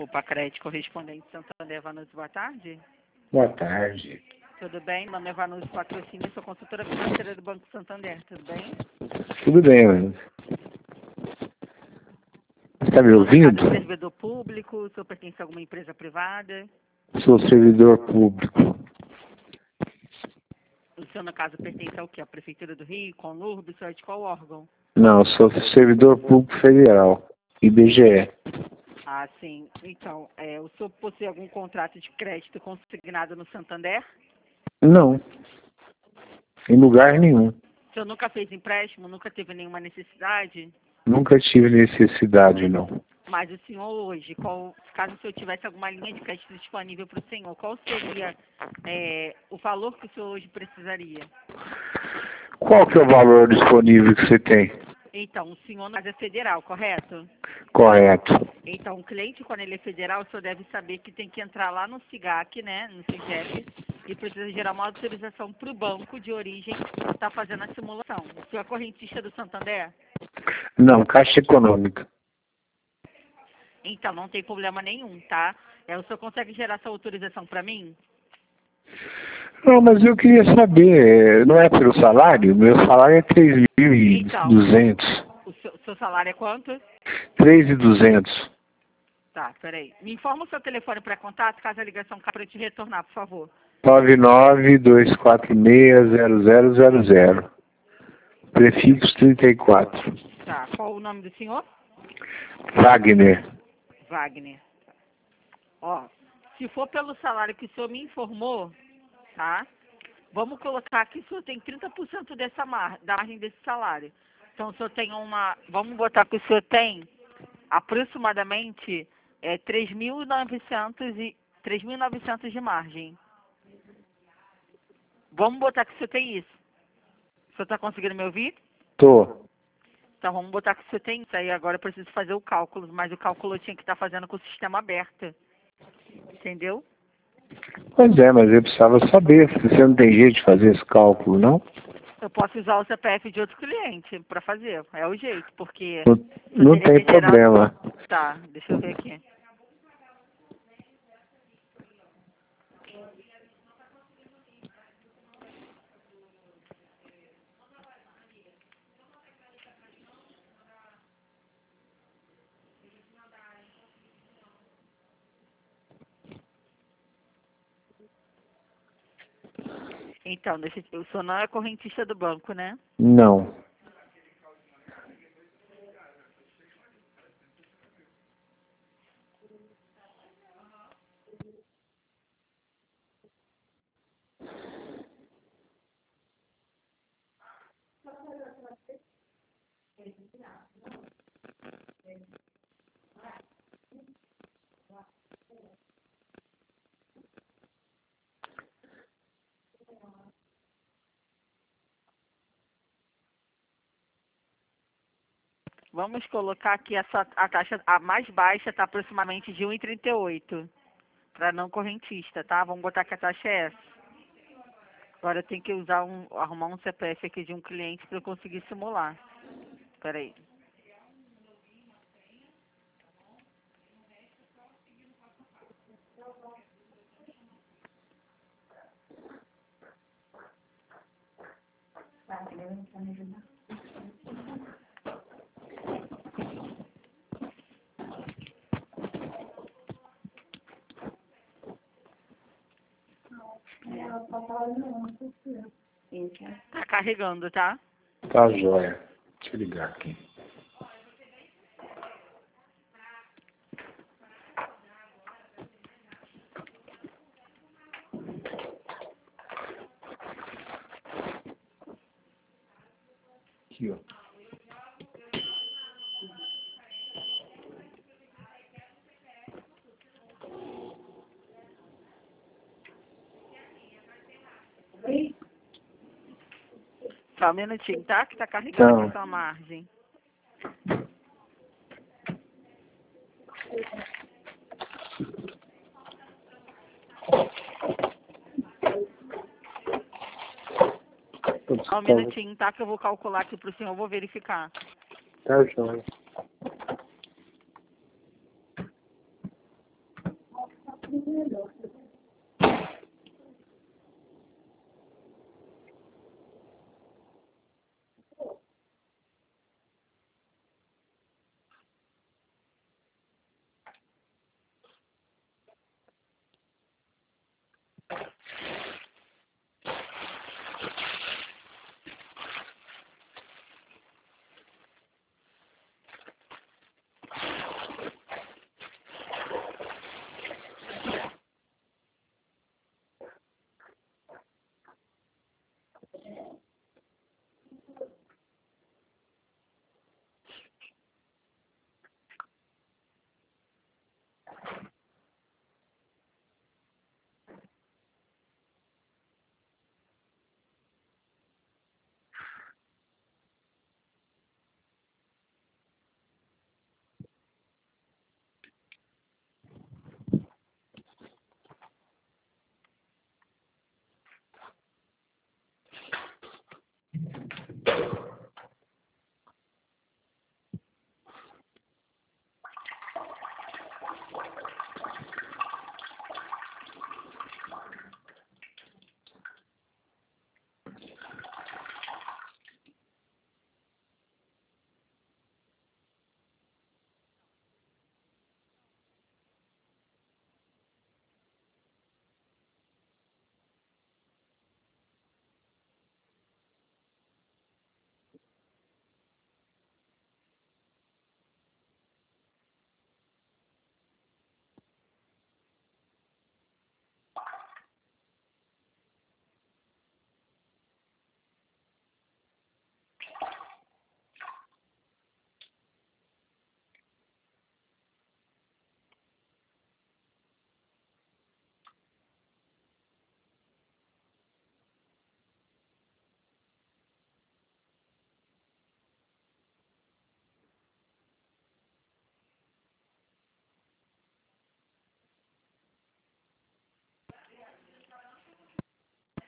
Pacred, correspondente Santander. Vanucci, boa tarde. Boa tarde. Tudo bem? Meu nome é Vanucci Patrocínio, sou consultora financeira do Banco Santander. Tudo bem? Tudo bem, mano. Você está me No ouvindo? caso, servidor público, o senhor pertence a alguma empresa privada? Sou servidor público. O senhor, no caso, pertence ao quê? A Prefeitura do Rio, Conurb, o senhor é de qual órgão? Não, sou servidor público federal. IBGE. Ah, sim. Então, o senhor possui algum contrato de crédito consignado no Santander? Não. Em lugar nenhum. O senhor nunca fez empréstimo, nunca teve nenhuma necessidade? Nunca tive necessidade, não. Mas o senhor hoje, caso o senhor tivesse alguma linha de crédito disponível para o senhor, qual seria o valor que o senhor hoje precisaria? Qual que é o valor disponível que você tem? Então, o senhor no caso é federal, correto? Correto. Então, o cliente, quando ele é federal, o senhor deve saber que tem que entrar lá no SIGAC, né, no SIGEP, e precisa gerar uma autorização para o banco de origem que está fazendo a simulação. O senhor é correntista do Santander? Não, Caixa Econômica. Então, não tem problema nenhum, tá? O senhor consegue gerar essa autorização para mim? Não, mas eu queria saber, não é pelo salário? Meu salário é Então, 3.200. o seu salário é quanto? 3.200. Tá, peraí. Me informa o seu telefone para contato, caso a ligação caia para eu te retornar, por favor. 99-246-0000. Prefixo 34. Tá, qual o nome do senhor? Wagner. Wagner. Ó, se for pelo salário que o senhor me informou, tá? Vamos colocar que o senhor tem 30% da margem desse salário. Então, o senhor tem vamos botar que o senhor tem aproximadamente 3.900 de margem. Vamos botar que o senhor tem isso. O senhor está conseguindo me ouvir? Tô. Então, vamos botar que o senhor tem isso. Aí agora eu preciso fazer o cálculo, mas o cálculo eu tinha que estar fazendo com o sistema aberto. Entendeu? Pois é, mas eu precisava saber, porque você não tem jeito de fazer esse cálculo, não? Eu posso usar o CPF de outro cliente para fazer. É o jeito, porque... Não tem problema. Tá, deixa eu ver aqui. Então, o senhor não é correntista do banco, né? Não. Vamos colocar que a taxa a mais baixa está aproximadamente de 1,38 para não correntista, tá? Vamos botar que a taxa é essa. Agora eu tenho que arrumar um CPF aqui de um cliente para eu conseguir simular. Espera aí. Tá carregando, tá? Tá jóia. Deixa eu ligar aqui. Aqui, ó. Só um minutinho, tá? Que tá carregando Então. aqui sua margem. Só um minutinho, tá? Que eu vou calcular aqui pro senhor, eu vou verificar. Tá jóia.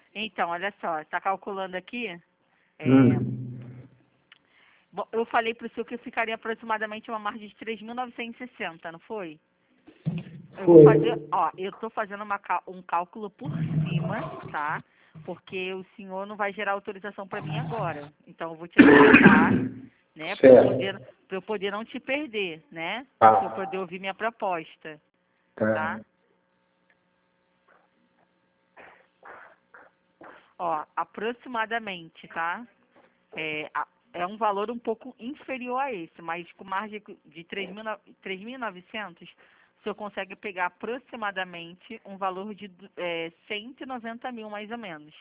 Então, olha só, tá calculando aqui. Bom, eu falei pro senhor que ficaria aproximadamente uma margem de 3.960, não foi? Eu vou fazer, ó, eu tô fazendo um cálculo por cima, tá? Porque o senhor não vai gerar autorização para mim agora. Então eu vou te explicar, né? Para eu poder não te perder, né? Para eu poder ouvir minha proposta, tá? Ó, aproximadamente, tá? É um valor um pouco inferior a esse, mas com margem de 3.900, o senhor consegue pegar aproximadamente um valor de 190 mil, mais ou menos.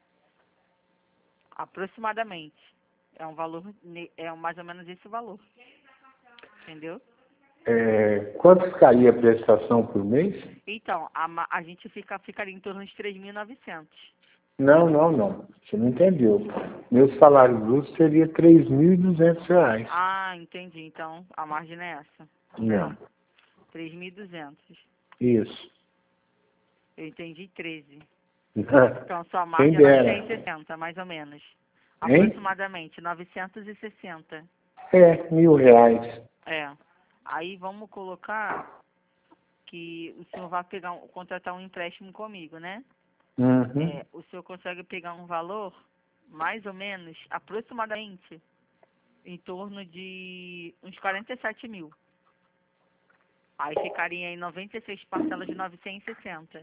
Aproximadamente. É um valor, mais ou menos esse valor. Entendeu? Quanto ficaria a prestação por mês? Então, a gente ficaria em torno de 3.900. Não. Você não entendeu. Meu salário bruto seria R$ 3.200. Ah, entendi. Então, a margem é essa. Não. 3.200. Isso. Eu entendi 13. Então, Então, sua margem é 960, mais ou menos. Aproximadamente, 960. R$ 1.000. Aí vamos colocar que o senhor vai contratar um empréstimo comigo, né? Uhum. O senhor consegue pegar um valor, mais ou menos, aproximadamente, em torno de uns 47 mil. Aí ficaria em 96 parcelas de 960.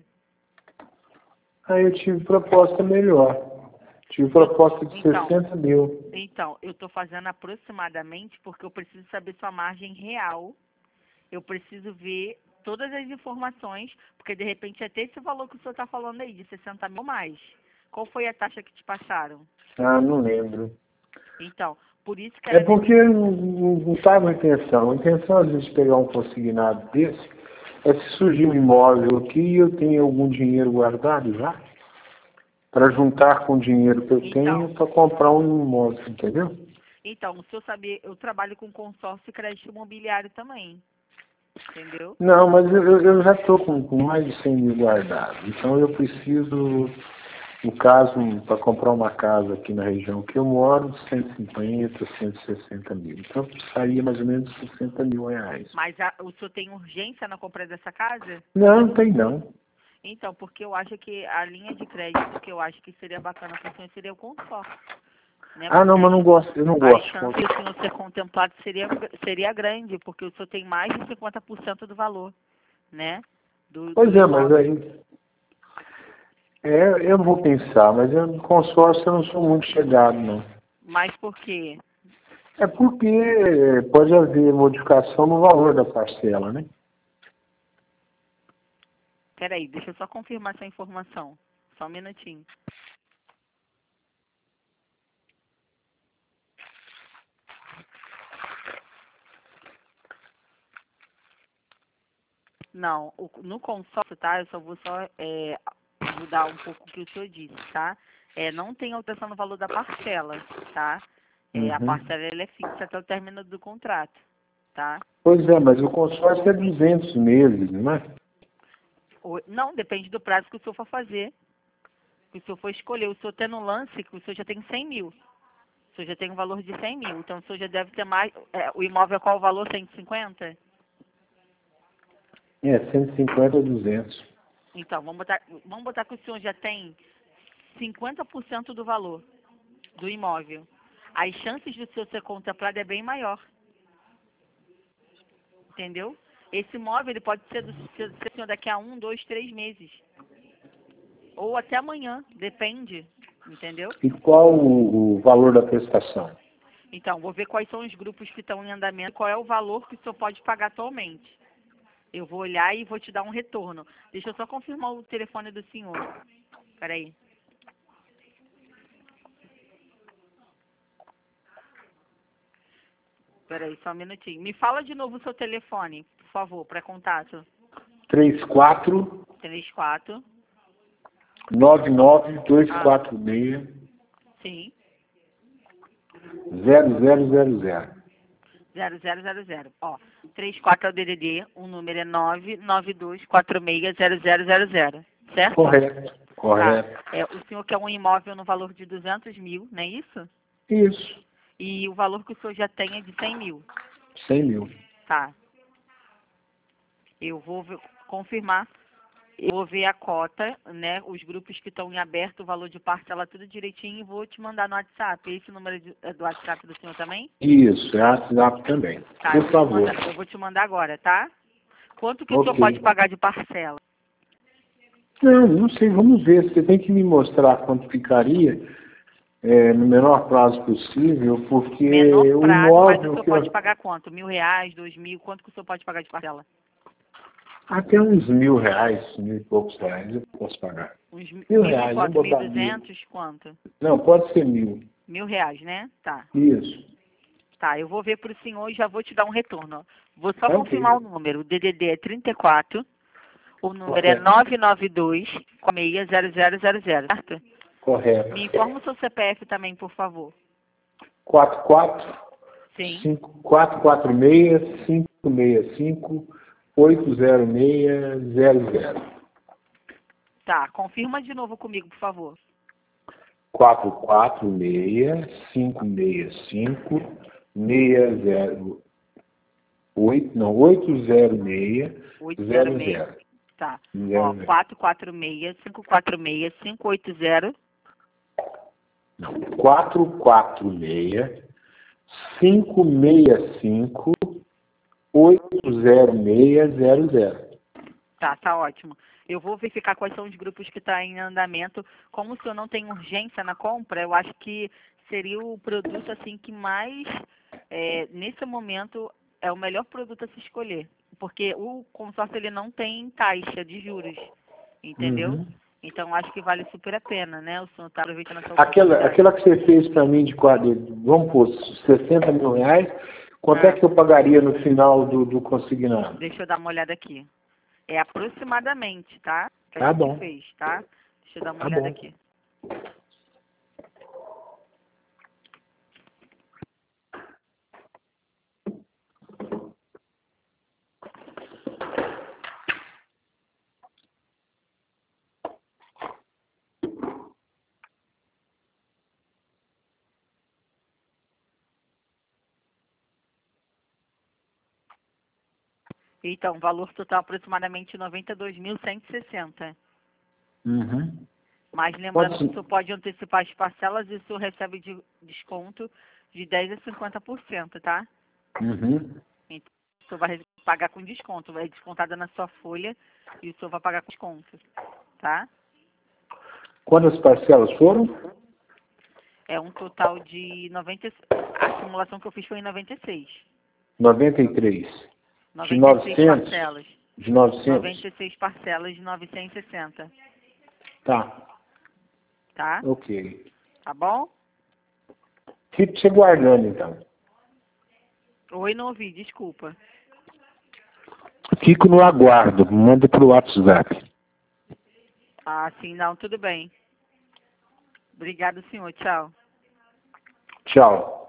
Aí eu tive proposta melhor. Tive proposta de 60 mil. Então, eu estou fazendo aproximadamente porque eu preciso saber sua margem real. Eu preciso ver todas as informações, porque de repente até esse valor que o senhor está falando aí, de 60 mil mais. Qual foi a taxa que te passaram? Não lembro. Então, por isso que É porque não estava a intenção. A intenção, às vezes, de pegar um consignado desse, é se surgir um imóvel aqui e eu tenho algum dinheiro guardado já, para juntar com o dinheiro que eu tenho para comprar um imóvel, entendeu? Então, o senhor sabe, eu trabalho com consórcio e crédito imobiliário também, entendeu? Não, mas eu já estou com mais de 100 mil guardados. Então eu preciso, no caso, para comprar uma casa aqui na região que eu moro, 150, 160 mil. Então precisaria mais ou menos 60 mil reais. Mas o senhor tem urgência na compra dessa casa? Não tem não. Então, porque eu acho que a linha de crédito que eu acho que seria bacana para o senhor seria o consórcio. Né? Não, mas eu não gosto. A chance de o senhor ser contemplado seria grande, porque o senhor tem mais de 50% do valor, né? Mas aí... eu vou pensar, mas no consórcio eu não sou muito chegado, não. Mas por quê? É porque pode haver modificação no valor da parcela, né? Peraí, deixa eu só confirmar essa informação. Só um minutinho. Não, no consórcio, tá? Eu vou mudar um pouco o que o senhor disse, tá? Não tem alteração no valor da parcela, tá? A parcela ela é fixa até o término do contrato, tá? Pois é, mas o consórcio é 200 meses, não é? Não, depende do prazo que o senhor for fazer. Que o senhor for escolher. O senhor tendo um lance, que o senhor já tem 100 mil. O senhor já tem um valor de 100 mil. Então, o senhor já deve ter mais... o imóvel, qual o valor? 150? 150 a 200. Então, vamos botar que o senhor já tem 50% do valor do imóvel. As chances do senhor ser contemplado é bem maior. Entendeu? Esse imóvel ele pode ser do senhor daqui a 1, 2, 3 meses. Ou até amanhã, depende. Entendeu? E qual o valor da prestação? Então, vou ver quais são os grupos que estão em andamento, qual é o valor que o senhor pode pagar atualmente. Eu vou olhar e vou te dar um retorno. Deixa eu só confirmar o telefone do senhor. Peraí. Peraí, só um minutinho. Me fala de novo o seu telefone, por favor, para contato. 34 99246 Sim. 0000. 0000. Ó, 34 é o DDD, o número é 992460000. Certo? Correto. Correto. Tá. O senhor quer um imóvel no valor de 200 mil, não é isso? Isso. E o valor que o senhor já tem é de 100 mil. 100 mil. Tá. Eu vou confirmar. Eu vou ver a cota, né? Os grupos que estão em aberto, o valor de parcela, tudo direitinho, e vou te mandar no WhatsApp. Esse número é do WhatsApp do senhor também? Isso, é WhatsApp também. Tá, Por favor. eu vou te mandar agora, tá? Quanto que o senhor pode pagar de parcela? Não sei, vamos ver. Você tem que me mostrar quanto ficaria no menor prazo possível, porque Menor o prazo, mas o imóvel senhor que pode pagar quanto? R$ 1.000, 2.000? Quanto que o senhor pode pagar de parcela? até uns R$ 1.000, 1.000 e poucos reais eu posso pagar. Uns R$ 1.000, quanto? vamos botar 1.000. 1.200? Quanto? Não, pode ser 1.000. R$ 1.000, né? Tá. Isso. Tá, eu vou ver pro senhor e já vou te dar um retorno. Ó. Vou só Ok. confirmar o número. O DDD é 34, o número é Correto. 992-60000, certo? Correto. Me informa o seu CPF também, por favor. 44 Sim. 446 565 80600. Tá, confirma de novo comigo, por favor. 446 565 806 806. 00. Tá. Ó, 446-546-580. Não, 446 565 80600. Tá ótimo. Eu vou verificar quais são os grupos que estão em andamento. Como o senhor não tem urgência na compra, eu acho que seria o produto assim que mais, nesse momento, é o melhor produto a se escolher. Porque o consórcio ele não tem taxa de juros, entendeu? Uhum. Então acho que vale super a pena, né? O senhor está aproveitando a sua Aquela oportunidade. que você fez para mim de vamos pôr, 60 mil reais, quanto é que eu pagaria no final do consignado? Deixa eu dar uma olhada aqui. É aproximadamente, tá? Que a Tá gente bom. fez, tá? Deixa eu dar uma Tá olhada bom. aqui. Então, valor total aproximadamente 92.160. Uhum. Mas lembrando que o Pode, senhor pode antecipar as parcelas e o senhor recebe desconto de 10% a 50%, tá? uhum. Então, o senhor vai pagar com desconto, vai descontada na sua folha e o senhor vai pagar com desconto, tá? Quantas parcelas foram? É um total de 90. A simulação que eu fiz foi em 96. 93. De 96 900? parcelas. De 900? 96 parcelas de 960, Tá, tá? ok. Tá bom? Fique te guardando, então. Oi, não ouvi, desculpa. Fico no aguardo. Manda pro WhatsApp. Ah, sim, não, tudo bem. Obrigado, senhor. Tchau. Tchau.